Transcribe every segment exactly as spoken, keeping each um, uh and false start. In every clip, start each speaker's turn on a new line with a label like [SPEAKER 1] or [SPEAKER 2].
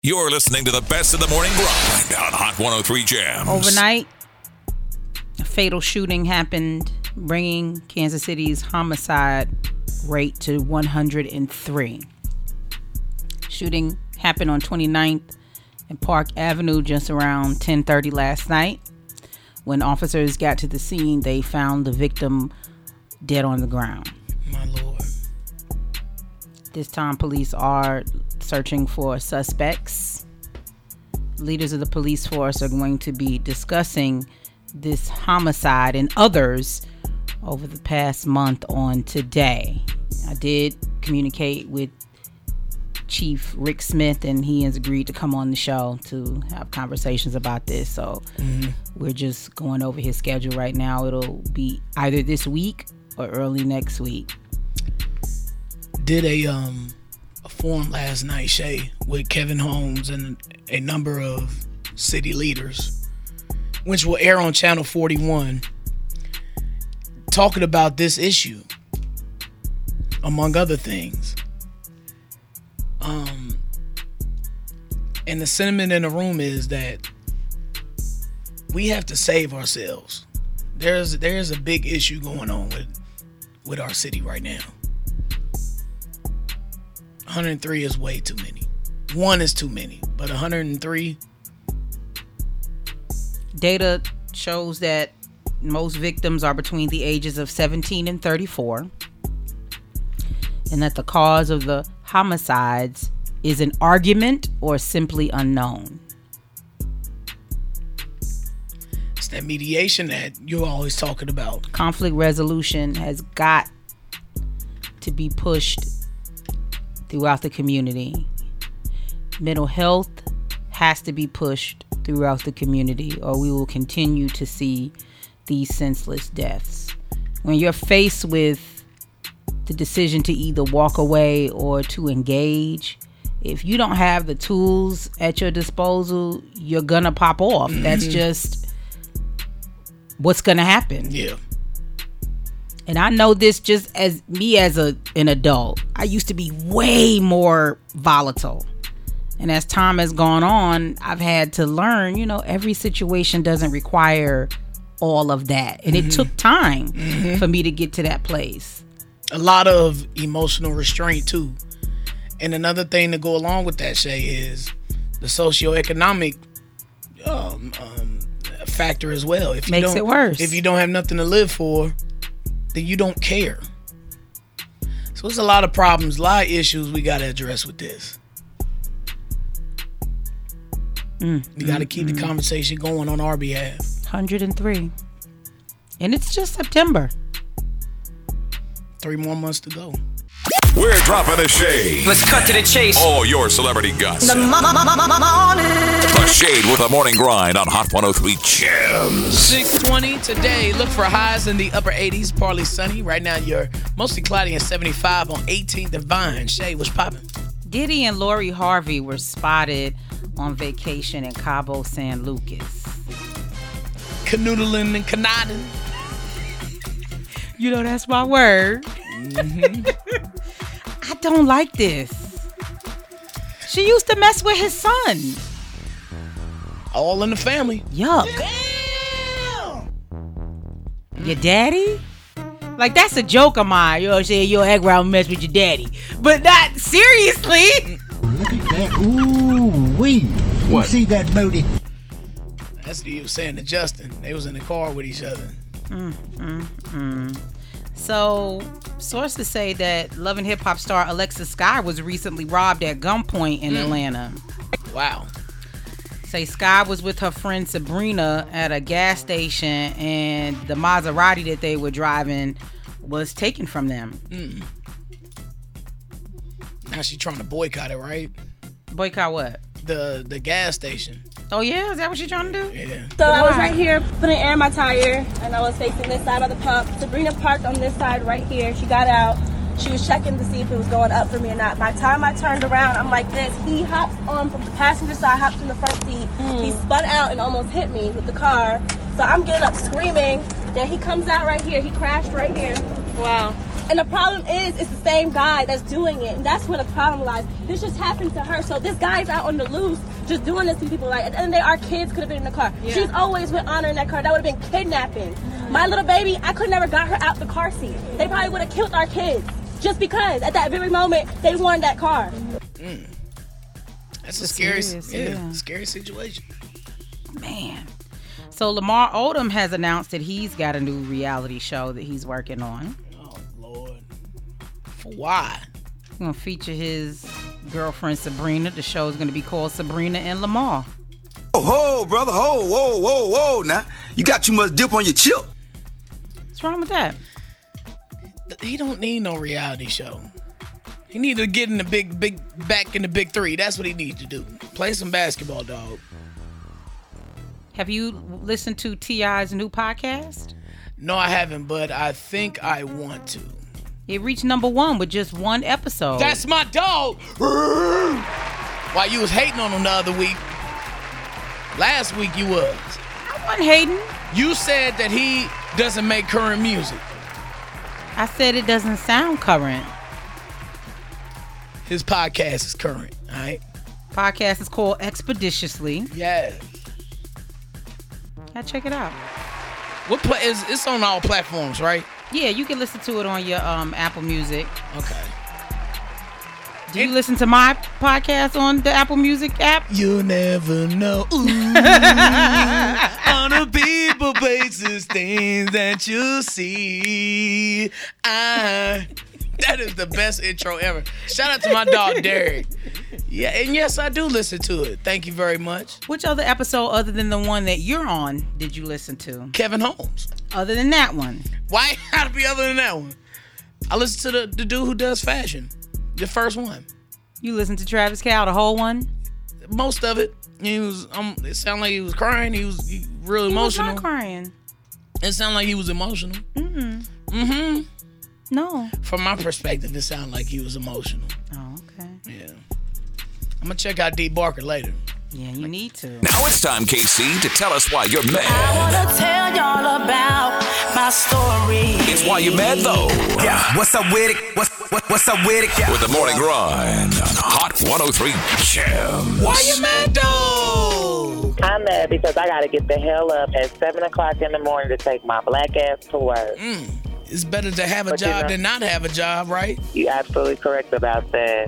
[SPEAKER 1] You're listening to the best of the morning grind on Hot one oh three Jams.
[SPEAKER 2] Overnight, a fatal shooting happened, bringing Kansas City's homicide rate to one hundred three. Shooting happened on twenty-ninth and Park Avenue just around ten thirty last night. When officers got to the scene, they found the victim dead on the ground.
[SPEAKER 3] My Lord.
[SPEAKER 2] This time, police are searching for suspects. Leaders of the police force are going to be discussing this homicide and others over the past month on today. I did communicate with Chief Rick Smith, and he has agreed to come on the show to have conversations about this. So mm-hmm. we're just going over his schedule right now. It'll be either this week or early next week.
[SPEAKER 3] Did a um a forum last night, Shay, with Kevin Holmes and a number of city leaders, which will air on Channel forty-one, talking about this issue, among other things. Um, and the sentiment in the room is that we have to save ourselves. There's there's a big issue going on with with our city right now. one hundred three is way too many. One is too many, but one hundred three.
[SPEAKER 2] Data shows that most victims are between the ages of seventeen and thirty-four, and that the cause of the homicides is an argument or simply unknown.
[SPEAKER 3] It's that mediation that you're always talking about.
[SPEAKER 2] Conflict resolution has got to be pushed throughout the community. Mental health has to be pushed throughout the community, or we will continue to see these senseless deaths. When you're faced with the decision to either walk away or to engage, if you don't have the tools at your disposal, you're gonna pop off. Mm-hmm. That's just what's gonna happen.
[SPEAKER 3] Yeah.
[SPEAKER 2] And I know this just as me as a an adult. I used to be way more volatile. And as time has gone on, I've had to learn, you know, every situation doesn't require all of that. And mm-hmm. it took time mm-hmm. for me to get to that place.
[SPEAKER 3] A lot of emotional restraint, too. And another thing to go along with that, Shay, is the socioeconomic um, um, factor as well. If you
[SPEAKER 2] Makes
[SPEAKER 3] don't,
[SPEAKER 2] it worse.
[SPEAKER 3] If you don't have nothing to live for, then you don't care. So there's a lot of problems, a lot of issues we got to address with this.
[SPEAKER 2] Mm,
[SPEAKER 3] we got to
[SPEAKER 2] mm,
[SPEAKER 3] keep
[SPEAKER 2] mm.
[SPEAKER 3] the conversation going on our behalf.
[SPEAKER 2] one hundred three. And it's just September.
[SPEAKER 3] Three more months to go.
[SPEAKER 1] We're dropping the shade.
[SPEAKER 4] Let's cut to the chase.
[SPEAKER 1] All your celebrity gossip.
[SPEAKER 4] The morning.
[SPEAKER 1] The Shade with a morning grind on Hot one oh three Jams.
[SPEAKER 3] six twenty today. Look for highs in the upper eighties, partly sunny. Right now, you're mostly cloudy and seventy-five on eighteenth and Vine. Shay, what's popping?
[SPEAKER 2] Diddy and Lori Harvey were spotted on vacation in Cabo San Lucas.
[SPEAKER 3] Canoodling and canarding.
[SPEAKER 2] You know, that's my word.
[SPEAKER 3] Mm-hmm.
[SPEAKER 2] I don't like this. She used to mess with his son.
[SPEAKER 3] All in the family.
[SPEAKER 2] Yuck.
[SPEAKER 3] Damn.
[SPEAKER 2] Your daddy? Like, that's a joke of mine. You know what I'm saying? You'll act around and mess with your daddy. But not seriously.
[SPEAKER 5] Look at that. Ooh, wee. You see that booty?
[SPEAKER 3] That's what he was saying to Justin. They was in the car with each other.
[SPEAKER 2] Mm, mm, mm. So, sources say that Love and Hip Hop star Alexa Sky was recently robbed at gunpoint in mm. Atlanta.
[SPEAKER 3] Wow.
[SPEAKER 2] Say Sky was with her friend Sabrina at a gas station, and the Maserati that they were driving was taken from them.
[SPEAKER 3] Mm. Now she's trying to boycott it, right?
[SPEAKER 2] Boycott what?
[SPEAKER 3] The the gas station.
[SPEAKER 2] Oh yeah, is that what you're trying to do?
[SPEAKER 3] Yeah.
[SPEAKER 6] So I was right here putting air in my tire, and I was facing this side of the pump. Sabrina parked on this side right here. She got out. She was checking to see if it was going up for me or not. By the time I turned around, I'm like this. He hops on from the passenger side, hops in the front seat. Mm. He spun out and almost hit me with the car. So I'm getting up screaming. Then he comes out right here. He crashed right here. Wow. And the problem is, it's the same guy that's doing it. And that's where the problem lies. This just happened to her. So this guy's out on the loose just doing this to people. Like, at the end of the day, our kids could have been in the car. Yeah. She's always with Honor in that car. That would have been kidnapping. Mm-hmm. My little baby, I could never got her out the car seat. They probably would have killed our kids. Just because at that very moment, they wanted that car.
[SPEAKER 3] Mm. That's a scary,
[SPEAKER 2] serious,
[SPEAKER 3] yeah,
[SPEAKER 2] yeah.
[SPEAKER 3] scary situation.
[SPEAKER 2] Man. So Lamar Odom has announced that he's got a new reality show that he's working on.
[SPEAKER 3] Oh, Lord. For why?
[SPEAKER 2] He's going to feature his girlfriend Sabrina. The show is going to be called Sabrina and Lamar.
[SPEAKER 7] Oh, ho, brother. Ho, whoa, whoa, whoa. Now, you got too much dip on your chip.
[SPEAKER 2] What's wrong with that?
[SPEAKER 3] He don't need no reality show. He need to get in the big, big, back in the big three. That's what he needs to do. Play some basketball, dog.
[SPEAKER 2] Have you listened to T I's new podcast?
[SPEAKER 3] No, I haven't, but I think I want to.
[SPEAKER 2] It reached number one with just one episode.
[SPEAKER 3] That's my dog. While you was hating on him the other week. Last week you was.
[SPEAKER 2] I wasn't hating.
[SPEAKER 3] You said that he doesn't make current music.
[SPEAKER 2] I said it doesn't sound current.
[SPEAKER 3] His podcast is current, all right?
[SPEAKER 2] Podcast is called Expeditiously.
[SPEAKER 3] Yeah.
[SPEAKER 2] Yeah, check it out.
[SPEAKER 3] What play is it's on all platforms, right?
[SPEAKER 2] Yeah, you can listen to it on your um Apple Music.
[SPEAKER 3] Okay.
[SPEAKER 2] Do you it, listen to my podcast on the Apple Music app?
[SPEAKER 3] You'll never know. Ooh, on a people basis, things that you see. I. That is the best intro ever. Shout out to my dog Derek. Yeah, and yes, I do listen to it. Thank you very much.
[SPEAKER 2] Which other episode other than the one that you're on did you listen to?
[SPEAKER 3] Kevin Holmes.
[SPEAKER 2] Other than that one.
[SPEAKER 3] Why had to be other than that one? I listen to the, the dude who does fashion. The first one.
[SPEAKER 2] You listened to Travis Cal, the whole one?
[SPEAKER 3] Most of it. He was um it sounded like he was crying. He was he, real
[SPEAKER 2] he
[SPEAKER 3] emotional.
[SPEAKER 2] He was not crying.
[SPEAKER 3] It sounded like he was emotional.
[SPEAKER 2] Mm-mm.
[SPEAKER 3] Mm-hmm.
[SPEAKER 2] No.
[SPEAKER 3] From my perspective, it sounded like he was emotional.
[SPEAKER 2] Oh, okay.
[SPEAKER 3] Yeah. I'm going to check out D. Barker later.
[SPEAKER 2] Yeah, you need to.
[SPEAKER 1] Now it's time, K C, to tell us why you're mad.
[SPEAKER 4] I want to tell y'all about my story.
[SPEAKER 1] It's why you're mad, though.
[SPEAKER 7] Yeah, what's up with it? What's, what, what's up with it? Yeah.
[SPEAKER 1] With the morning grind on Hot one oh three Jams.
[SPEAKER 3] Why you mad, though?
[SPEAKER 8] I'm mad because I got to get the hell up at seven o'clock in the morning to take my black ass to work.
[SPEAKER 3] Mm. It's better to have a
[SPEAKER 8] but
[SPEAKER 3] job
[SPEAKER 8] you know,
[SPEAKER 3] than not have a job, right?
[SPEAKER 8] You're absolutely correct about that.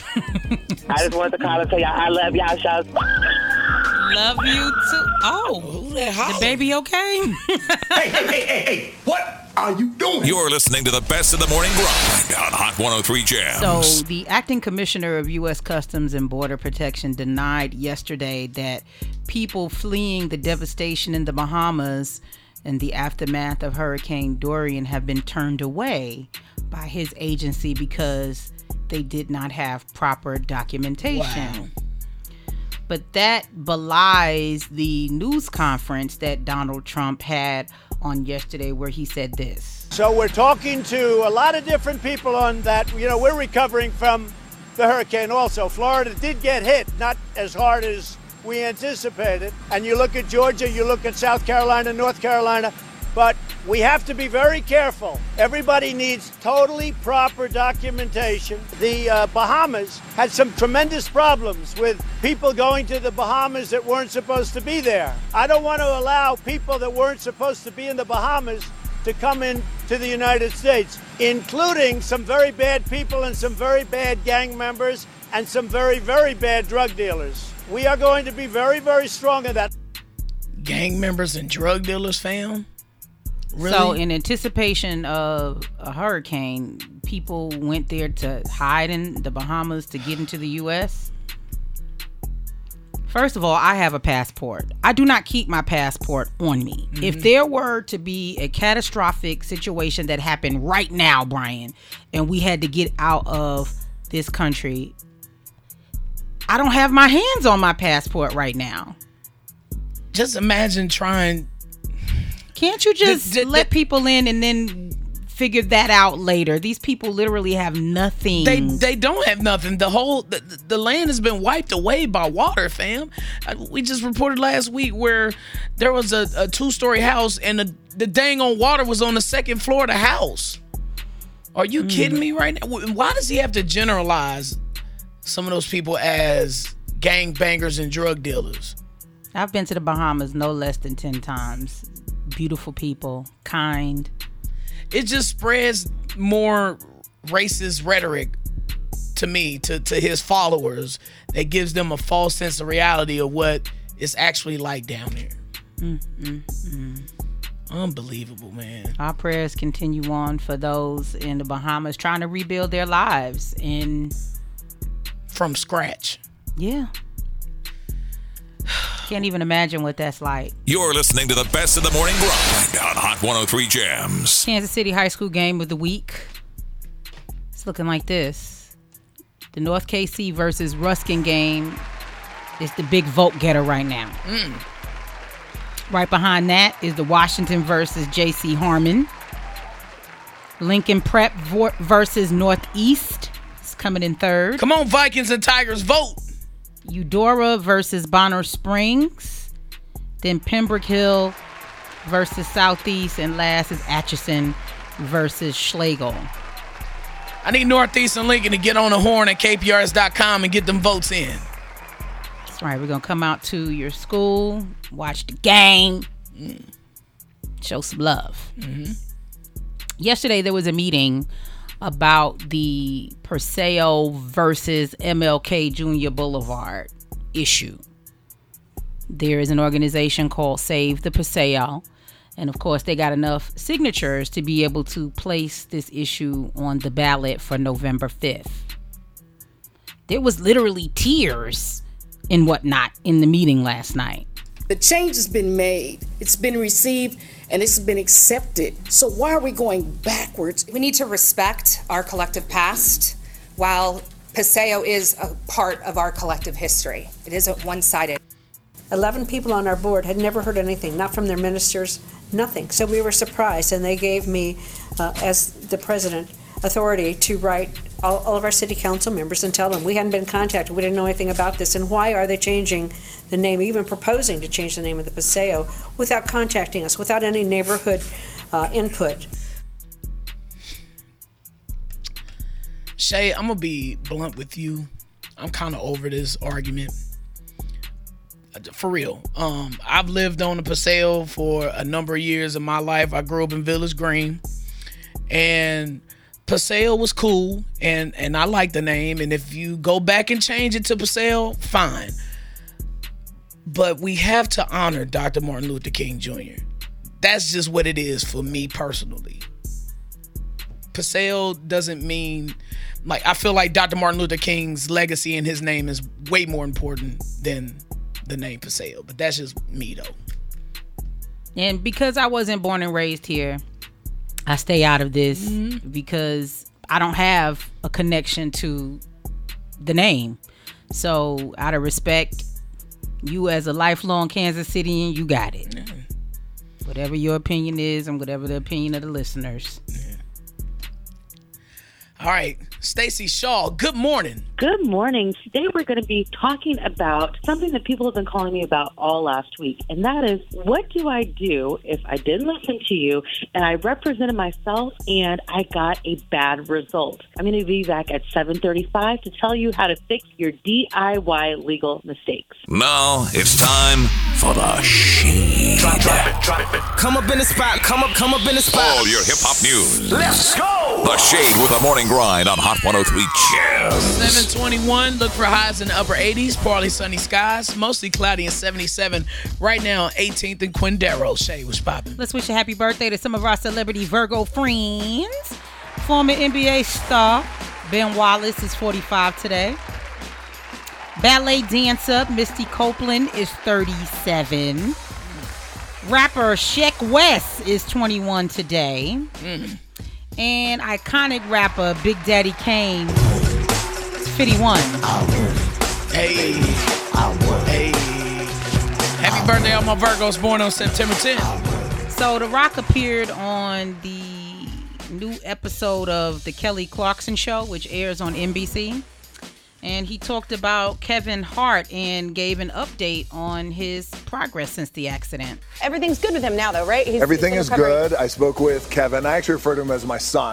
[SPEAKER 8] I just wanted to call and tell y'all I love y'all shows.
[SPEAKER 2] Love you too. Oh,
[SPEAKER 3] who that holler?
[SPEAKER 2] The baby okay?
[SPEAKER 7] hey, hey, hey, hey, hey, what are you doing?
[SPEAKER 1] You're listening to the best of the morning grind on Hot one oh three Jams.
[SPEAKER 2] So the acting commissioner of U S Customs and Border Protection denied yesterday that people fleeing the devastation in the Bahamas in the aftermath of Hurricane Dorian have been turned away by his agency because they did not have proper documentation.
[SPEAKER 3] Wow.
[SPEAKER 2] But that belies the news conference that Donald Trump had on yesterday where he said this.
[SPEAKER 9] So we're talking to a lot of different people on that. You know, we're recovering from the hurricane also. Florida did get hit, not as hard as we anticipated. And you look at Georgia, you look at South Carolina, North Carolina, but we have to be very careful. Everybody needs totally proper documentation. The uh, Bahamas had some tremendous problems with people going to the Bahamas that weren't supposed to be there. I don't want to allow people that weren't supposed to be in the Bahamas to come in to the United States, including some very bad people and some very bad gang members and some very, very bad drug dealers. We are going to be very, very strong in that.
[SPEAKER 3] Gang members and drug dealers, fam? Really?
[SPEAKER 2] So in anticipation of a hurricane, people went there to hide in the Bahamas to get into the U S? First of all, I have a passport. I do not keep my passport on me. Mm-hmm. If there were to be a catastrophic situation that happened right now, Brian, and we had to get out of this country, I don't have my hands on my passport right now.
[SPEAKER 3] Just imagine trying.
[SPEAKER 2] Can't you just
[SPEAKER 3] the, the,
[SPEAKER 2] let
[SPEAKER 3] the,
[SPEAKER 2] people in and then figure that out later? These people literally have nothing.
[SPEAKER 3] They they don't have nothing. The whole the, the land has been wiped away by water, fam. We just reported last week where there was a, a two-story house and the, the dang on water was on the second floor of the house. Are you mm. kidding me right now? Why does he have to generalize some of those people as gangbangers and drug dealers?
[SPEAKER 2] I've been to the Bahamas no less than ten times. Beautiful people, kind.
[SPEAKER 3] It just spreads more racist rhetoric to me, to, to his followers, that gives them a false sense of reality of what it's actually like down there. Mm, mm, mm. Unbelievable, man.
[SPEAKER 2] Our prayers continue on for those in the Bahamas trying to rebuild their lives in
[SPEAKER 3] from scratch.
[SPEAKER 2] Yeah. Can't even imagine what that's like.
[SPEAKER 1] You're listening to the best of the morning grind on Hot one oh three Jams.
[SPEAKER 2] Kansas City High School game of the week. It's looking like this. The North K C versus Ruskin game is the big vote getter right now. Mm. Right behind that is the Washington versus J C Harmon. Lincoln Prep versus Northeast is coming in third.
[SPEAKER 3] Come on, Vikings and Tigers, vote.
[SPEAKER 2] Eudora versus Bonner Springs. Then Pembroke Hill versus Southeast. And last is Atchison versus Schlegel.
[SPEAKER 3] I need Northeast and Lincoln to get on the horn at K P R S dot com and get them votes in.
[SPEAKER 2] That's right. We're going to come out to your school, watch the game, mm. show some love. Mm-hmm. Yesterday, there was a meeting about the Paseo versus M L K Junior Boulevard issue. There is an organization called Save the Paseo. And of course, they got enough signatures to be able to place this issue on the ballot for November fifth. There was literally tears and whatnot in the meeting last night.
[SPEAKER 10] The change has been made. It's been received and it's been accepted. So why are we going backwards?
[SPEAKER 11] We need to respect our collective past while Paseo is a part of our collective history. It isn't one-sided.
[SPEAKER 12] eleven people on our board had never heard anything, not from their ministers, nothing. So we were surprised, and they gave me, uh, as the president, authority to write all, all of our city council members and tell them we hadn't been contacted, we didn't know anything about this, and why are they changing the name, even proposing to change the name of the Paseo without contacting us, without any neighborhood uh, input.
[SPEAKER 3] Shay, I'm going to be blunt with you. I'm kind of over this argument. For real. Um, I've lived on the Paseo for a number of years of my life. I grew up in Village Green. And Paseo was cool. And, and I like the name. And if you go back and change it to Paseo, fine. But we have to honor Doctor Martin Luther King Junior That's just what it is for me personally. Paseo doesn't mean... Like, I feel like Doctor Martin Luther King's legacy and his name is way more important than the name Paseo. But that's just me, though.
[SPEAKER 2] And because I wasn't born and raised here, I stay out of this mm-hmm. because I don't have a connection to the name. So, out of respect, you as a lifelong Kansas Cityan, you got it. Yeah. Whatever your opinion is and whatever the opinion of the listeners.
[SPEAKER 3] Yeah. All right, Stacey Shaw, good morning.
[SPEAKER 13] Good morning. Today we're going to be talking about something that people have been calling me about all last week, and that is, what do I do if I didn't listen to you and I represented myself and I got a bad result? I'm going to be back at seven thirty-five to tell you how to fix your D I Y legal mistakes.
[SPEAKER 1] Now it's time for the Shade.
[SPEAKER 7] Drop, drop it, drop it. Come up in the spot, come up, come up in the spot.
[SPEAKER 1] All your hip-hop news.
[SPEAKER 7] Let's go!
[SPEAKER 1] The Shade with the morning grind on Hot one oh three Jams.
[SPEAKER 3] seven twenty-one, look for highs in the upper eighties, partly sunny skies, mostly cloudy and seventy-seven. Right now, eighteenth and Quindaro. Shay, what's poppin'?
[SPEAKER 2] Let's wish a happy birthday to some of our celebrity Virgo friends. Former N B A star Ben Wallace is forty-five today. Ballet dancer Misty Copeland is thirty-seven. Rapper Sheck West is twenty-one today. Mm. And iconic rapper Big Daddy Kane is fifty-one.
[SPEAKER 3] Hey. Hey. Happy birthday, all my Virgos born on September tenth.
[SPEAKER 2] So The Rock appeared on the new episode of The Kelly Clarkson Show, which airs on N B C. And he talked about Kevin Hart and gave an update on his progress since the accident.
[SPEAKER 14] Everything's good with him now, though, right? He's,
[SPEAKER 15] Everything
[SPEAKER 14] he's
[SPEAKER 15] is good. I spoke with Kevin. I actually refer to him as my son.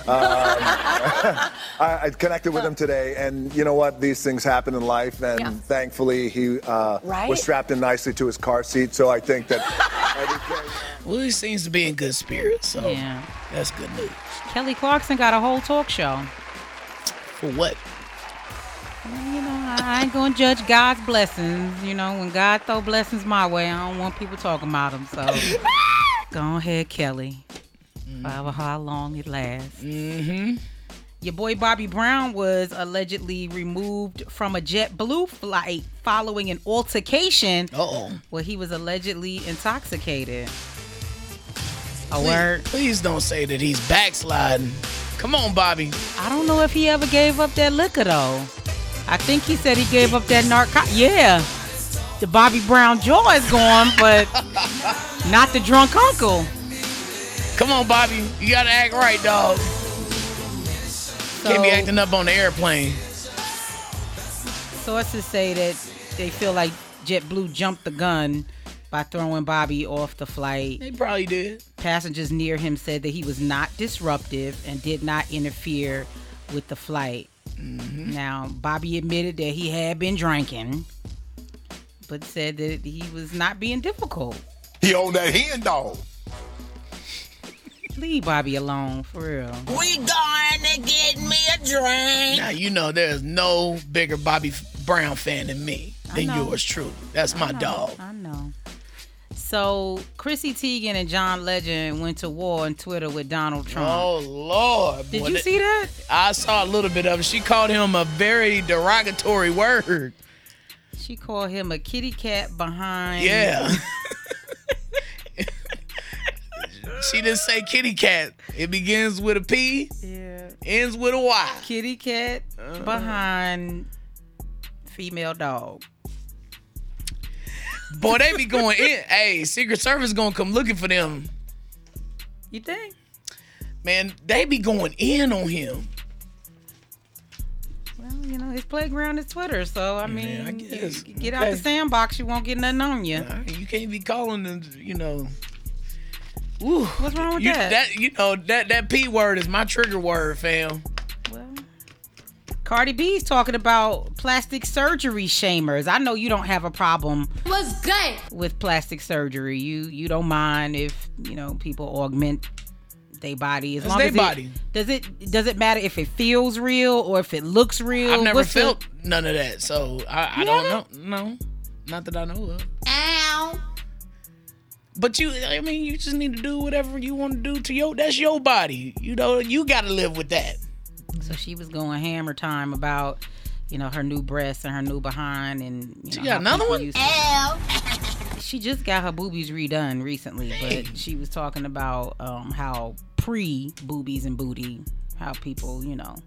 [SPEAKER 14] I, I connected with him today, and you know what? These things happen in life, and
[SPEAKER 15] Yeah.
[SPEAKER 14] thankfully he uh,
[SPEAKER 15] Right?
[SPEAKER 14] was strapped in nicely to his car seat. So I think that.
[SPEAKER 3] Well, he seems to be in good spirits, so
[SPEAKER 2] Yeah.
[SPEAKER 3] that's good news.
[SPEAKER 2] Kelly Clarkson got a whole talk show.
[SPEAKER 3] For what?
[SPEAKER 2] Well, you know, I ain't gonna judge God's blessings. You know, when God throw blessings my way, I don't want people talking about them. So go ahead, Kelly. However how long it lasts.
[SPEAKER 3] Mm-hmm.
[SPEAKER 2] Your boy Bobby Brown was allegedly removed from a JetBlue flight following an altercation
[SPEAKER 3] Uh-oh.
[SPEAKER 2] where he was allegedly intoxicated. A
[SPEAKER 3] Please,
[SPEAKER 2] word.
[SPEAKER 3] please don't say that he's backsliding. Come on, Bobby.
[SPEAKER 2] I don't know if he ever gave up that liquor though. I think he said he gave up that narco. Yeah, the Bobby Brown jaw is gone, but not the drunk uncle.
[SPEAKER 3] Come on, Bobby. You gotta act right, dog. Can't be acting up on the airplane.
[SPEAKER 2] Sources say that they feel like JetBlue jumped the gun by throwing Bobby off the flight.
[SPEAKER 3] They probably did.
[SPEAKER 2] Passengers near him said that he was not disruptive and did not interfere with the flight.
[SPEAKER 3] Mm-hmm.
[SPEAKER 2] Now, Bobby admitted that he had been drinking, but said that he was not being difficult.
[SPEAKER 7] He owned that hen dog.
[SPEAKER 2] Leave Bobby alone, for real.
[SPEAKER 15] We going to get me a drink.
[SPEAKER 3] Now, you know there's no bigger Bobby Brown fan than me, than
[SPEAKER 2] know.
[SPEAKER 3] yours truly. That's my
[SPEAKER 2] I know,
[SPEAKER 3] dog.
[SPEAKER 2] I know. So, Chrissy Teigen and John Legend went to war on Twitter with Donald Trump.
[SPEAKER 3] Oh, Lord.
[SPEAKER 2] Did
[SPEAKER 3] Boy,
[SPEAKER 2] you
[SPEAKER 3] that-
[SPEAKER 2] see that?
[SPEAKER 3] I saw a little bit of it. She called him a very derogatory word.
[SPEAKER 2] She called him a kitty cat behind.
[SPEAKER 3] Yeah. She didn't say kitty cat. It begins with a P,
[SPEAKER 2] Yeah.
[SPEAKER 3] ends with a Y.
[SPEAKER 2] Kitty cat
[SPEAKER 3] Uh-huh.
[SPEAKER 2] behind female dog.
[SPEAKER 3] Boy, they be going in. Hey, Secret Service gonna come looking for them.
[SPEAKER 2] You think?
[SPEAKER 3] Man, they be going in on him.
[SPEAKER 2] Well, you know, his playground is Twitter, so I mean,
[SPEAKER 3] I guess.
[SPEAKER 2] you get out
[SPEAKER 3] Okay.
[SPEAKER 2] the sandbox, you won't get nothing on you.
[SPEAKER 3] You can't be calling them, you know. Ooh,
[SPEAKER 2] What's wrong with
[SPEAKER 3] you,
[SPEAKER 2] that?
[SPEAKER 3] You know, that, that P word is my trigger word, fam.
[SPEAKER 2] Cardi B's talking about plastic surgery shamers. I know you don't have a problem
[SPEAKER 15] What's good?
[SPEAKER 2] with plastic surgery. You you don't mind if, you know, people augment their body as
[SPEAKER 3] It's
[SPEAKER 2] long
[SPEAKER 3] their
[SPEAKER 2] as
[SPEAKER 3] body.
[SPEAKER 2] It, does it does it matter if it feels real or if it looks real?
[SPEAKER 3] I've never
[SPEAKER 2] What's the-
[SPEAKER 3] felt none of that, so I, I
[SPEAKER 2] You
[SPEAKER 3] don't
[SPEAKER 2] haven't?
[SPEAKER 3] know. No, not that I know of.
[SPEAKER 15] Ow.
[SPEAKER 3] But you, I mean, you just need to do whatever you want to do to your, that's your body. You know, you got to live with that.
[SPEAKER 2] So she was going hammer time about, you know, her new breasts and her new behind, and you
[SPEAKER 3] She
[SPEAKER 2] know,
[SPEAKER 3] got
[SPEAKER 2] how
[SPEAKER 3] another
[SPEAKER 2] people
[SPEAKER 3] one?
[SPEAKER 2] used to- She just got her boobies redone recently, but she was talking about um, how pre-boobies and booty, how people, you know,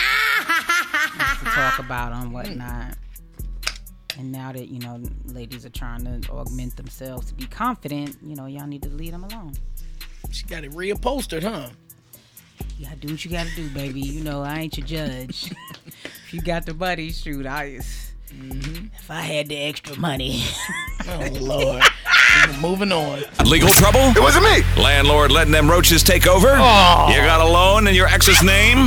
[SPEAKER 2] used to talk about them, whatnot. And now that, you know, ladies are trying to augment themselves to be confident, you know, y'all need to leave them alone.
[SPEAKER 3] She got it reupholstered, huh?
[SPEAKER 2] You gotta do what you gotta do, baby. You know, I ain't your judge. If you got the money, shoot, I
[SPEAKER 3] Mm-hmm.
[SPEAKER 2] if I had the extra money.
[SPEAKER 3] Oh, Lord. Moving on.
[SPEAKER 1] Legal trouble?
[SPEAKER 7] It wasn't me.
[SPEAKER 1] Landlord letting them roaches take over?
[SPEAKER 3] Oh.
[SPEAKER 1] You got a loan in your ex's name?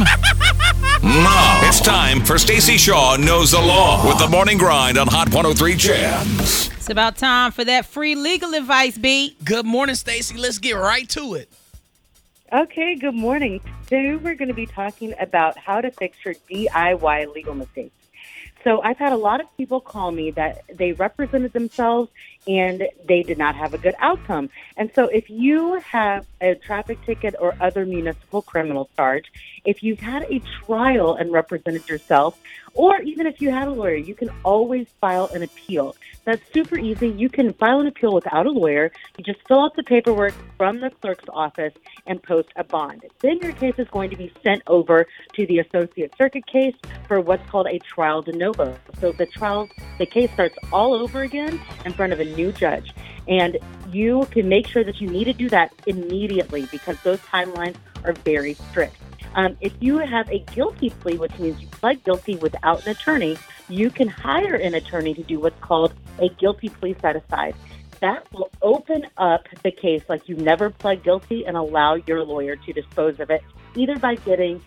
[SPEAKER 1] No. It's time for Stacey Shaw Knows the Law with the Morning Grind on Hot one oh three Jams.
[SPEAKER 2] It's about time for that free legal advice, B.
[SPEAKER 3] Good morning, Stacey. Let's get right to it.
[SPEAKER 13] Okay, good morning. Today we're going to be talking about how to fix your D I Y legal mistakes. So I've had a lot of people call me that they represented themselves and they did not have a good outcome. And so if you have a traffic ticket or other municipal criminal charge, if you've had a trial and represented yourself, or even if you had a lawyer, you can always file an appeal. That's super easy. You can file an appeal without a lawyer. You just fill out the paperwork from the clerk's office and post a bond. Then your case is going to be sent over to the Associate Circuit case for what's called a trial de novo. So the trial, the case starts all over again in front of a new judge. And you can make sure that you need to do that immediately because those timelines are very strict. Um, if you have a guilty plea, which means you pled guilty without an attorney, you can hire an attorney to do what's called a guilty plea set-aside. That will open up the case like you never pled guilty and allow your lawyer to dispose of it either by getting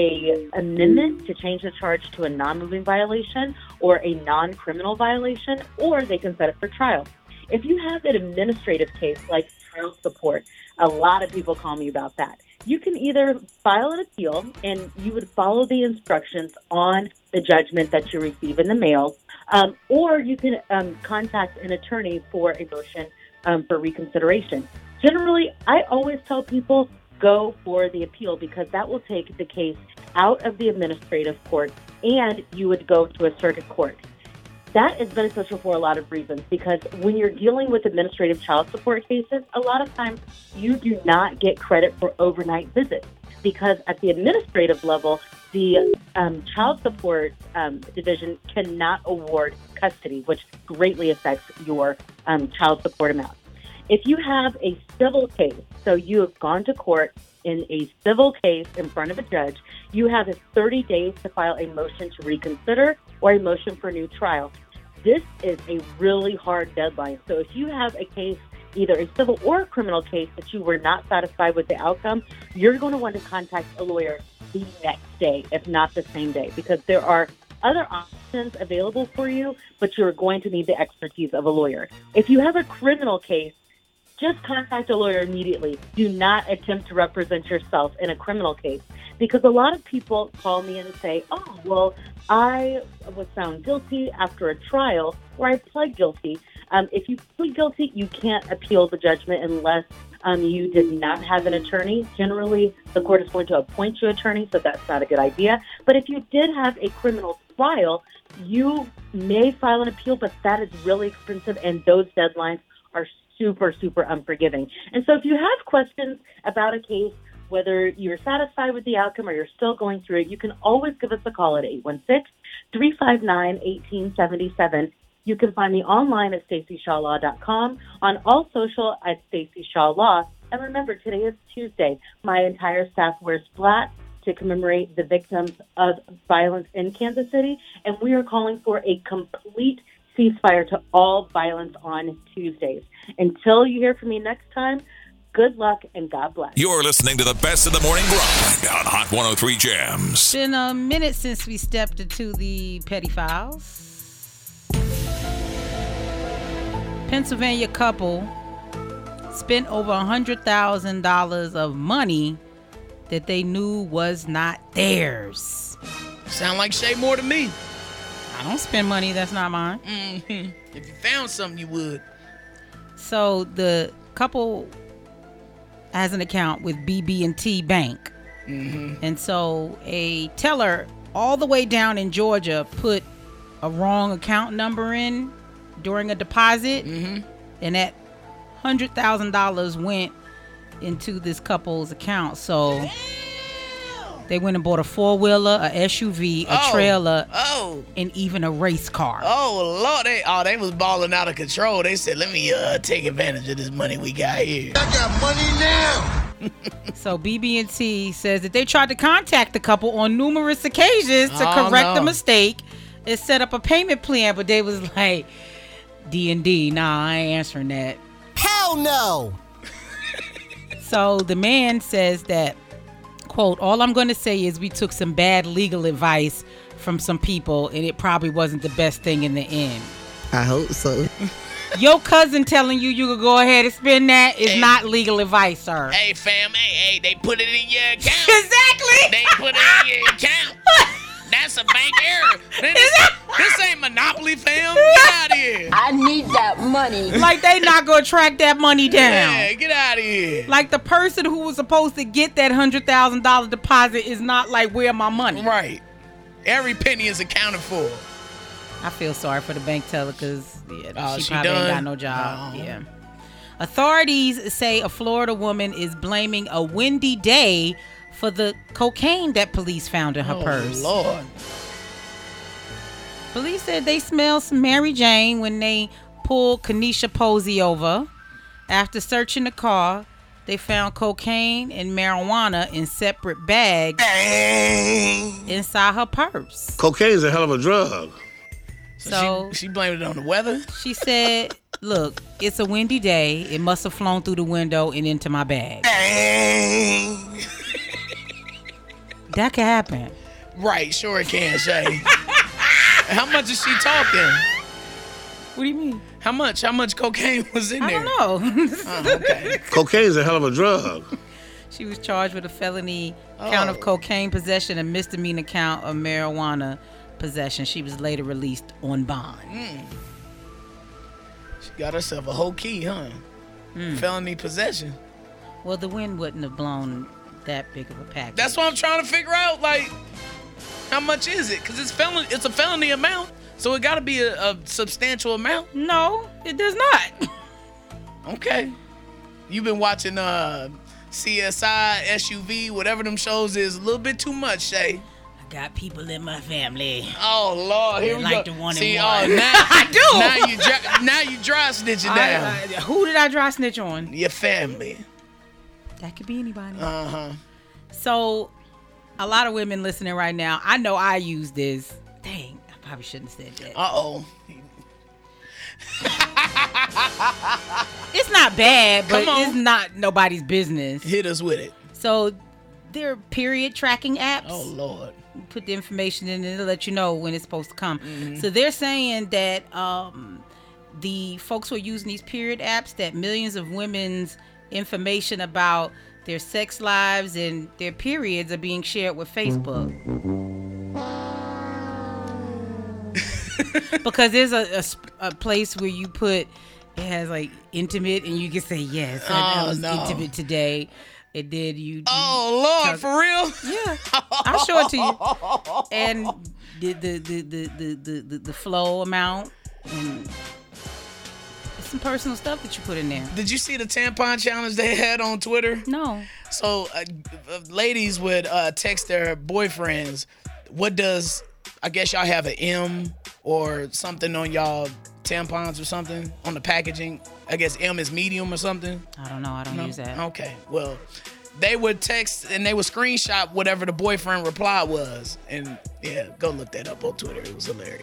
[SPEAKER 13] a amendment to change the charge to a non-moving violation or a non-criminal violation, or they can set it for trial. If you have an administrative case like child support, a lot of people call me about that. You can either file an appeal, and you would follow the instructions on the judgment that you receive in the mail, um, or you can um, contact an attorney for a motion um, for reconsideration. Generally, I always tell people go for the appeal because that will take the case out of the administrative court, and you would go to a circuit court. That is beneficial for a lot of reasons because when you're dealing with administrative child support cases, a lot of times you do not get credit for overnight visits because at the administrative level, the um, child support um, division cannot award custody, which greatly affects your um, child support amount. If you have a civil case, so you have gone to court in a civil case in front of a judge, you have thirty days to file a motion to reconsider or a motion for new trial. This is a really hard deadline. So if you have a case, either a civil or a criminal case, that you were not satisfied with the outcome, you're going to want to contact a lawyer the next day, if not the same day, because there are other options available for you, but you're going to need the expertise of a lawyer. If you have a criminal case, just contact a lawyer immediately. Do not attempt to represent yourself in a criminal case because a lot of people call me and say, oh, well, I was found guilty after a trial or I pled guilty. Um, if you plead guilty, you can't appeal the judgment unless um, you did not have an attorney. Generally, the court is going to appoint you an attorney, so that's not a good idea. But if you did have a criminal trial, you may file an appeal, but that is really expensive, and those deadlines are super, super unforgiving. And so if you have questions about a case, whether you're satisfied with the outcome or you're still going through it, you can always give us a call at eight one six, three five nine, one eight seven seven. You can find me online at stacy shaw law dot com, on all social at Stacy Shaw Law. And remember, today is Tuesday. My entire staff wears black to commemorate the victims of violence in Kansas City, and we are calling for a complete ceasefire to all violence on Tuesdays. Until you hear from me next time, good luck and God bless.
[SPEAKER 1] You're listening to the best of the morning grind on Hot one oh three Jams.
[SPEAKER 2] It's been a minute since we stepped into the petty files. Pennsylvania couple spent over one hundred thousand dollars of money that they knew was not theirs.
[SPEAKER 3] Sound like Shay more to me.
[SPEAKER 2] I don't spend money that's not mine.
[SPEAKER 3] Mm-hmm. If you found something, you would.
[SPEAKER 2] So the couple has an account with B B and T Bank.
[SPEAKER 3] Mm-hmm.
[SPEAKER 2] And so a teller all the way down in Georgia put a wrong account number in during a deposit.
[SPEAKER 3] Mm-hmm.
[SPEAKER 2] And that one hundred thousand dollars went into this couple's account. So Damn. They went and bought a four-wheeler, a S U V, a
[SPEAKER 3] oh.
[SPEAKER 2] trailer,
[SPEAKER 3] oh.
[SPEAKER 2] and even a race car.
[SPEAKER 3] Oh, Lord. They, oh, they was balling out of control. They said, let me uh, take advantage of this money we got here.
[SPEAKER 15] I got money now.
[SPEAKER 2] So B B and T says that they tried to contact the couple on numerous occasions to
[SPEAKER 3] oh,
[SPEAKER 2] correct
[SPEAKER 3] no.
[SPEAKER 2] the mistake and set up a payment plan, but they was like, D and D, nah, I ain't answering that.
[SPEAKER 15] Hell no.
[SPEAKER 2] So the man says that, quote, all I'm going to say is we took some bad legal advice from some people and it probably wasn't the best thing in the end.
[SPEAKER 15] I hope so.
[SPEAKER 2] Your cousin telling you you could go ahead and spend that is
[SPEAKER 3] hey,
[SPEAKER 2] not legal advice, sir.
[SPEAKER 3] Hey, fam, hey, hey, they put it in your account.
[SPEAKER 2] Exactly.
[SPEAKER 3] They put it in your account. That's a bank error. This, this ain't Monopoly, fam. Get out of here.
[SPEAKER 10] I need that money.
[SPEAKER 2] Like they not going to track that money down.
[SPEAKER 3] Yeah, get out of here.
[SPEAKER 2] Like the person who was supposed to get that one hundred thousand dollars deposit is not like, where my money?
[SPEAKER 3] Right. Every penny is accounted for.
[SPEAKER 2] I feel sorry for the bank teller because yeah,
[SPEAKER 3] oh,
[SPEAKER 2] she,
[SPEAKER 3] she
[SPEAKER 2] probably
[SPEAKER 3] done?
[SPEAKER 2] ain't got no job.
[SPEAKER 3] Oh.
[SPEAKER 2] Yeah. Authorities say a Florida woman is blaming a windy day for the cocaine that police found in her
[SPEAKER 3] oh,
[SPEAKER 2] purse.
[SPEAKER 3] Lord.
[SPEAKER 2] Police said they smelled some Mary Jane when they pulled Kanisha Posey over. After searching the car, they found cocaine and marijuana in separate bags Dang. inside her purse.
[SPEAKER 16] Cocaine's a hell of a drug.
[SPEAKER 3] So,
[SPEAKER 2] So
[SPEAKER 3] she, she blamed it on the weather?
[SPEAKER 2] She said, look, it's a windy day. It must have flown through the window and into my bag.
[SPEAKER 3] Dang.
[SPEAKER 2] That can happen.
[SPEAKER 3] Right, sure it can, Shay. How much is she talking?
[SPEAKER 2] What do you mean?
[SPEAKER 3] How much? How much cocaine was in
[SPEAKER 2] I
[SPEAKER 3] there?
[SPEAKER 2] don't know.
[SPEAKER 3] Oh, okay.
[SPEAKER 16] Cocaine's a hell of a drug.
[SPEAKER 2] She was charged with a felony count
[SPEAKER 3] Oh.
[SPEAKER 2] of cocaine possession and misdemeanor count of marijuana possession. She was later released on bond.
[SPEAKER 3] Mm. She got herself a whole key, huh?
[SPEAKER 2] Mm.
[SPEAKER 3] Felony possession.
[SPEAKER 2] Well, the wind wouldn't have blown that big of a package.
[SPEAKER 3] That's what I'm trying to figure out. Like, how much is it? Because it's felony. It's a felony amount, so it got to be a, a substantial amount.
[SPEAKER 2] No, it does not.
[SPEAKER 3] Okay. You've been watching uh, C S I, S U V, whatever them shows is a little bit too much, Shay.
[SPEAKER 2] I got people in my family.
[SPEAKER 3] Oh Lord, here
[SPEAKER 2] They
[SPEAKER 3] we
[SPEAKER 2] like
[SPEAKER 3] go.
[SPEAKER 2] the one
[SPEAKER 3] See,
[SPEAKER 2] and
[SPEAKER 3] oh,
[SPEAKER 2] one.
[SPEAKER 3] now
[SPEAKER 2] I do.
[SPEAKER 3] Now you dry, now you dry snitching
[SPEAKER 2] I-
[SPEAKER 3] down.
[SPEAKER 2] I- who did I dry snitch on?
[SPEAKER 3] Your family.
[SPEAKER 2] That could be anybody.
[SPEAKER 3] Uh huh.
[SPEAKER 2] So, a lot of women listening right now, I know I use this. Dang, I probably shouldn't have said that.
[SPEAKER 3] Uh oh.
[SPEAKER 2] It's not bad, but
[SPEAKER 3] Come on.
[SPEAKER 2] it's not nobody's business.
[SPEAKER 3] Hit us with it.
[SPEAKER 2] So, there are period tracking apps.
[SPEAKER 3] Oh Lord.
[SPEAKER 2] You put the information in and it'll let you know when it's supposed to come.
[SPEAKER 3] Mhm.
[SPEAKER 2] So, they're saying that um, the folks who are using these period apps, that millions of women's information about their sex lives and their periods are being shared with Facebook. Because there's a, a sp- a place where you put, it has like intimate, and you can say, yes, I, I
[SPEAKER 3] Oh,
[SPEAKER 2] was
[SPEAKER 3] no.
[SPEAKER 2] intimate today. It did you.
[SPEAKER 3] Oh Lord,
[SPEAKER 2] talk-
[SPEAKER 3] for real?
[SPEAKER 2] Yeah, I'll show it to you. And the the the the the the, the, the flow amount and it's some personal stuff that you put in there.
[SPEAKER 3] Did you see the tampon challenge they had on Twitter?
[SPEAKER 2] No.
[SPEAKER 3] So uh, uh, ladies would uh, text their boyfriends, what does, I guess y'all have an M or something on y'all tampons or something on the packaging. I guess M is medium or something.
[SPEAKER 2] I don't know. I don't
[SPEAKER 3] No?
[SPEAKER 2] use that.
[SPEAKER 3] Okay. Well, they would text and they would screenshot whatever the boyfriend reply was. And yeah, go look that up on Twitter. It was hilarious.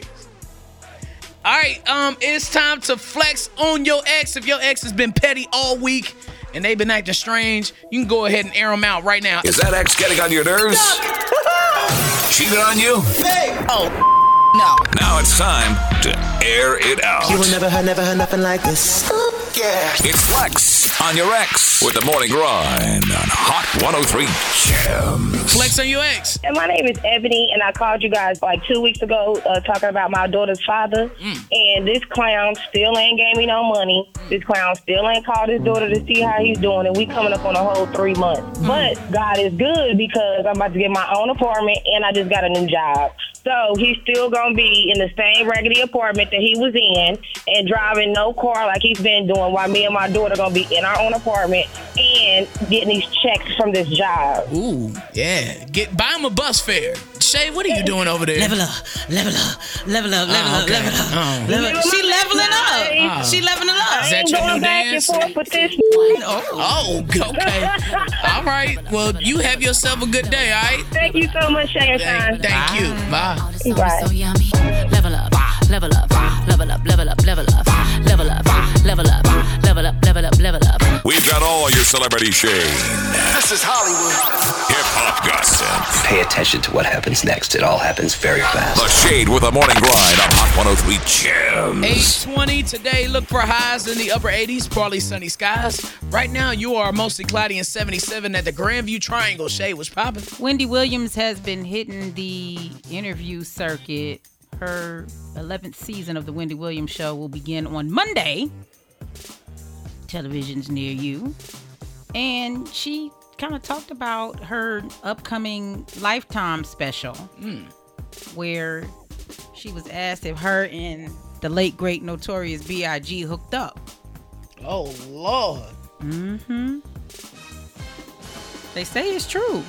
[SPEAKER 3] All right, um, it's time to flex on your ex. If your ex has been petty all week and they've been acting strange, you can go ahead and air them out right now.
[SPEAKER 1] Is that ex getting on your nerves? Cheated on you?
[SPEAKER 15] Oh, no.
[SPEAKER 1] Now it's time to air it out.
[SPEAKER 15] You will never heard, never heard nothing like this. Yeah.
[SPEAKER 1] It's Flex on your ex with the morning grind on Hot one oh three Gems.
[SPEAKER 3] Flex on your ex.
[SPEAKER 8] And my name is Ebony, and I called you guys like two weeks ago uh, talking about my daughter's father.
[SPEAKER 3] Mm.
[SPEAKER 8] And this clown still ain't gave me no money. This clown still ain't called his daughter to see how he's doing, and we coming up on a whole three months.
[SPEAKER 3] Mm.
[SPEAKER 8] But God is good because I'm about to get my own apartment, and I just got a new job. So he's still going to be in the same raggedy apartment that he was in and driving no car like he's been doing while me and my daughter going to be in our own apartment and getting these checks from this job.
[SPEAKER 3] Ooh, yeah. Get buy him a bus fare. Shay, what are you doing over there?
[SPEAKER 2] Level up, level up, level up, level
[SPEAKER 3] Oh,
[SPEAKER 2] up,
[SPEAKER 3] okay.
[SPEAKER 2] level up.
[SPEAKER 3] Oh.
[SPEAKER 2] Level up. She leveling up.
[SPEAKER 3] Oh.
[SPEAKER 2] She leveling up.
[SPEAKER 3] Is that
[SPEAKER 8] ain't
[SPEAKER 3] your
[SPEAKER 8] going
[SPEAKER 3] new
[SPEAKER 8] back
[SPEAKER 3] dance?
[SPEAKER 8] and forth with this.
[SPEAKER 3] Oh, okay. All right. Well, you have yourself a good day, all right?
[SPEAKER 8] Thank you so much, Shane.
[SPEAKER 3] Thank, thank you. Bye.
[SPEAKER 8] Bye.
[SPEAKER 4] So yummy. Level up, level up, level up, level up, level up, level up, level up, level up, level up, level up.
[SPEAKER 1] We've got all your celebrity shade.
[SPEAKER 15] This is Hollywood.
[SPEAKER 1] Hip hop gossip.
[SPEAKER 17] Pay attention to what happens next. It all happens very fast.
[SPEAKER 1] The Shade with the morning grind on Hot one oh three Gems.
[SPEAKER 3] eight twenty today. Look for highs in the upper eighties, partly sunny skies. Right now, you are mostly cloudy and seventy-seven at the Grandview Triangle. Shade was popping.
[SPEAKER 2] Wendy Williams has been hitting the interview circuit. Her eleventh season of the Wendy Williams Show will begin on Monday. Television's near you. And she kind of talked about her upcoming Lifetime special,
[SPEAKER 3] Mm.
[SPEAKER 2] where she was asked if her and the late, great, notorious B I G hooked up.
[SPEAKER 3] Oh, Lord.
[SPEAKER 2] Mm-hmm. They say it's true.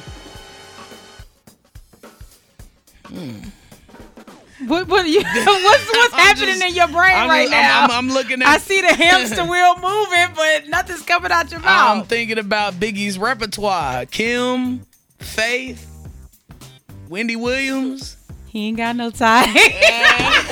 [SPEAKER 3] Hmm.
[SPEAKER 2] What, what you, what's what's happening
[SPEAKER 3] just-
[SPEAKER 2] in your brain
[SPEAKER 3] I'm-
[SPEAKER 2] right
[SPEAKER 3] I'm-
[SPEAKER 2] now?
[SPEAKER 3] I'm- I'm looking at-
[SPEAKER 2] I see the hamster wheel moving, but nothing's coming out your mouth.
[SPEAKER 3] I'm thinking about Biggie's repertoire. Kim, Faith, Wendy Williams.
[SPEAKER 2] He ain't got no tie. He ain't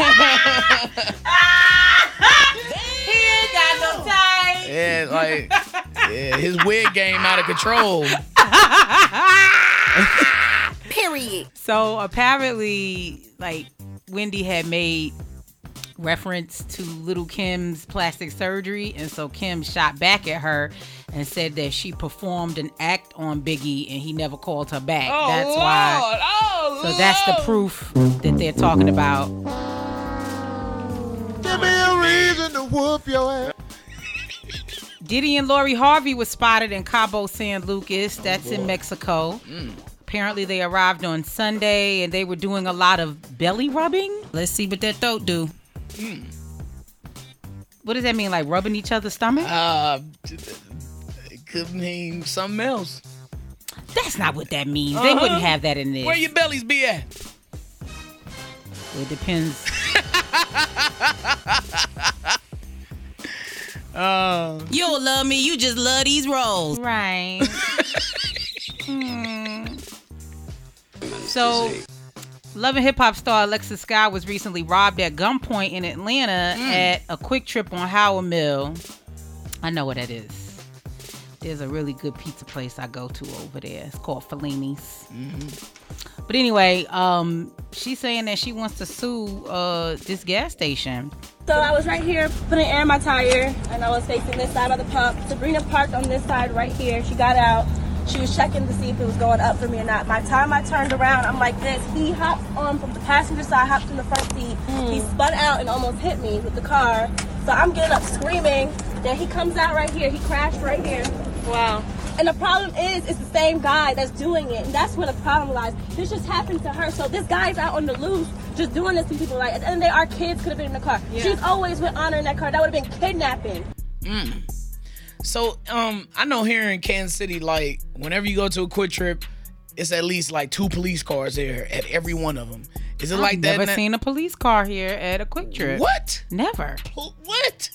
[SPEAKER 2] got no tie.
[SPEAKER 3] Yeah, like, yeah, his wig game out of control.
[SPEAKER 18] Period.
[SPEAKER 2] So apparently, like, Wendy had made reference to Little Kim's plastic surgery, and so Kim shot back at her and said that she performed an act on Biggie and he never called her back.
[SPEAKER 3] Oh,
[SPEAKER 2] that's
[SPEAKER 3] Lord.
[SPEAKER 2] why.
[SPEAKER 3] Oh,
[SPEAKER 2] so that's the proof that they're talking about.
[SPEAKER 19] Give me a reason to whoop your ass.
[SPEAKER 2] Diddy and Lori Harvey was spotted in Cabo San Lucas. That's
[SPEAKER 3] oh,
[SPEAKER 2] in Mexico.
[SPEAKER 3] Mm.
[SPEAKER 2] Apparently they arrived on Sunday and they were doing a lot of belly rubbing. Let's see what that throat do.
[SPEAKER 3] Mm.
[SPEAKER 2] What does that mean? Like rubbing each other's stomach?
[SPEAKER 3] Uh, it could mean something else.
[SPEAKER 2] That's not what that means.
[SPEAKER 3] Uh-huh.
[SPEAKER 2] They wouldn't have that in this.
[SPEAKER 3] Where your bellies be at?
[SPEAKER 2] It depends.
[SPEAKER 3] uh,
[SPEAKER 2] you don't love me. You just love these rolls. Right. hmm. So, Love and Hip Hop star Alexis Sky was recently robbed at gunpoint in Atlanta mm. at a Quick Trip on Howard Mill. I know what that is. There's a really good pizza place I go to over there. It's called Fellini's. Mm-hmm. But anyway, um, she's saying that she wants to sue uh, this gas station.
[SPEAKER 6] So I was right here putting air in my tire, and I was facing this side of the pump. Sabrina parked on this side right here. She got out. She was checking to see if it was going up for me or not. By the time I turned around, I'm like this. He hopped on from the passenger side, hopped in the front seat. Mm. He spun out and almost hit me with the car. So I'm getting up screaming. Then he comes out right here. He crashed right here. Wow. And the problem is, it's the same guy that's doing it. And that's where the problem lies. This just happened to her. So this guy's out on the loose just doing this to people. Like, at the end of the day, our kids could have been in the car. Yeah. She's always with Honor in that car. That would have been kidnapping.
[SPEAKER 3] Mm. So, um, I know here in Kansas City, like, whenever you go to a Quick Trip, it's at least, like, two police cars there at every one of them. Is it
[SPEAKER 2] I've
[SPEAKER 3] like that?
[SPEAKER 2] I've never seen a police car here at a Quick Trip.
[SPEAKER 3] What?
[SPEAKER 2] Never.
[SPEAKER 3] What?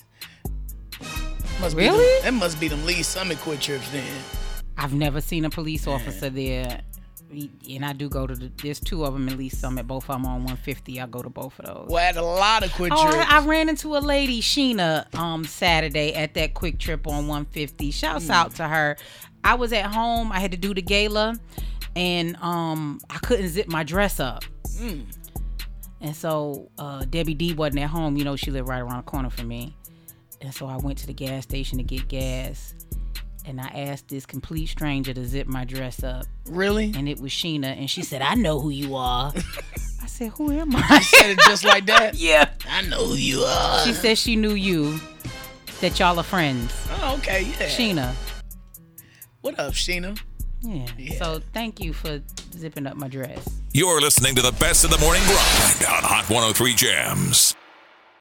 [SPEAKER 3] Must
[SPEAKER 2] really?
[SPEAKER 3] Be them, that must be them Lee Summit Quick Trips then.
[SPEAKER 2] I've never seen a police officer there. And I do go to the, there's two of them in Lee Summit. Both of them on one fifty. I go to both of those.
[SPEAKER 3] Well, at a lot of Quick
[SPEAKER 2] oh,
[SPEAKER 3] Trips.
[SPEAKER 2] I, I ran into a lady, Sheena, um, Saturday at that Quick Trip on one fifty. Shouts mm. out to her. I was at home. I had to do the gala. And um, I couldn't zip my dress up. Mm. And so uh, Debbie D wasn't at home. You know, she lived right around the corner from me. And so I went to the gas station to get gas. And I asked this complete stranger to zip my dress up.
[SPEAKER 3] Really?
[SPEAKER 2] And it was Sheena. And she said, I know who you are. I said, who am I?
[SPEAKER 3] She said it just like that?
[SPEAKER 2] Yeah.
[SPEAKER 3] I know who you are.
[SPEAKER 2] She said she knew you. That y'all are friends.
[SPEAKER 3] Oh, okay. Yeah.
[SPEAKER 2] Sheena.
[SPEAKER 3] What up, Sheena?
[SPEAKER 2] Yeah. yeah. So thank you for zipping up my dress.
[SPEAKER 1] You're listening to the best of the morning grind on Hot one oh three Jams.